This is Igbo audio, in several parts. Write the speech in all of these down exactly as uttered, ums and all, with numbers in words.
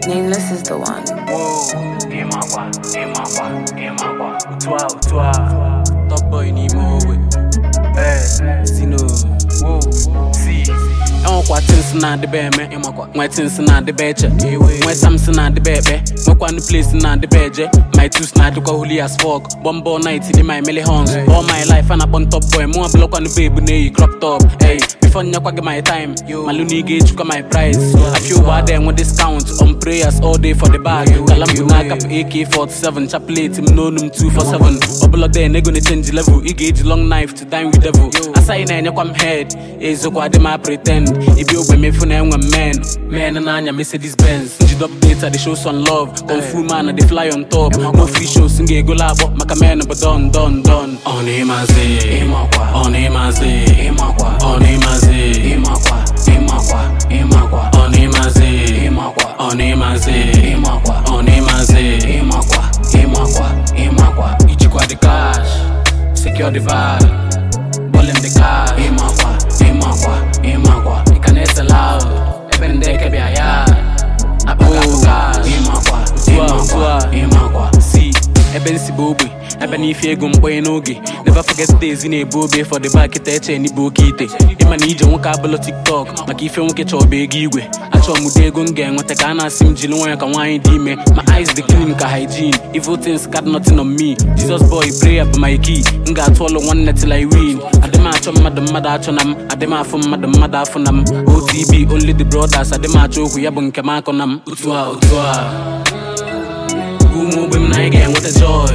Nameless is the one. Whoa, Emakwa, Emakwa, Emakwa, Utwa, Utwa, Top boy ni mowe. Eh, Sino, whoa, see. I'm quite tense na the bed, man. My tense na the bed, my Samson na the bed, my one place na the bed, my two snide look holy as fuck. Bombo night in my melly horns. All my life and up on top boy, more block on the baby, nay, crop top. Hey, before you get my time, my loony gauge you got my price. I feel bad them with discount on prayers all day for the bag. Kalambu up A K forty-seven, chapelate him no num two four seven. Oblo there, they gonna change the level. You gauge long knife to dine with devil. I say na you come head, is what them I pretend. If you me for them one man, man and Anya miss this Benz. Did update they show some love. Kung fu man they fly on top. No free shows sing go lab up. Maka man but done done done. On him as Emakwa, on him as Emakwa, on him as Emakwa, Emakwa, Emakwa, on him as Emakwa, on him as Emakwa, on him as Emakwa, Emakwa, Emakwa. Ichikwa the cash, secure the vibe, ball in the car. Emakwa, Emakwa, Emakwa. It's allowed, even they can be a yard. I put up cash. Emakwa, Emakwa, Emakwa. See, Eben Sibobi, Eben if you go nogi. Never forget days in a booby for the back at any bookite. Ima need your vocabulary TikTok. My if you won't get your big way. I saw Mudegun gang, what I can sim Jiluan can wine dime. My eyes the clinical hygiene. Evil things got nothing on me. Jesus boy, pray up my key. Got swallow one net till I win. I demand from Madam Madachonam, I demand from Madam Madafonam. O T B, only the brothers, I demand joke, we have on Kamakonam. Utwa, Utwa. Who move him night again with a joy.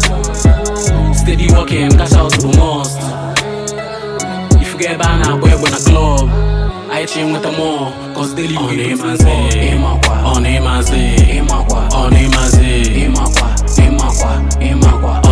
Steady walking, cash out to the most. If you get by now, boy, when a club. I chain with the more, cause daily on him as Emakwa, on him as Emakwa, on him as Emakwa, Emakwa, Emakwa.